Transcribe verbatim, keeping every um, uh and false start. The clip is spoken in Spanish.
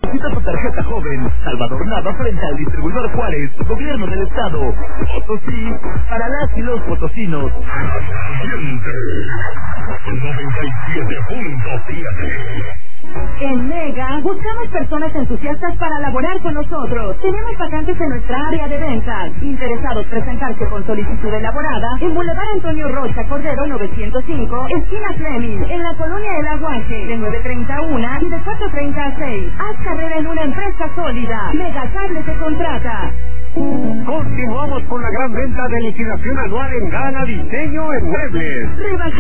Visita tu tarjeta joven. Salvador Nava frente al distribuidor Juárez. Gobierno del Estado. Potosí, para las y los potosinos. noventa y siete punto siete. En Mega, buscamos personas entusiastas para laborar con nosotros. Tenemos vacantes en nuestra área de ventas. Interesados presentarse con solicitud elaborada en Boulevard Antonio Rocha Cordero novecientos cinco, esquina Fleming, en la colonia del Aguaje, de nueve treinta a una y de cuatro treinta a seis. Haz carrera en una empresa sólida. Mega Cable te contrata. Continuamos con la gran venta de liquidación anual en Gana Diseño en Muebles. Rebaja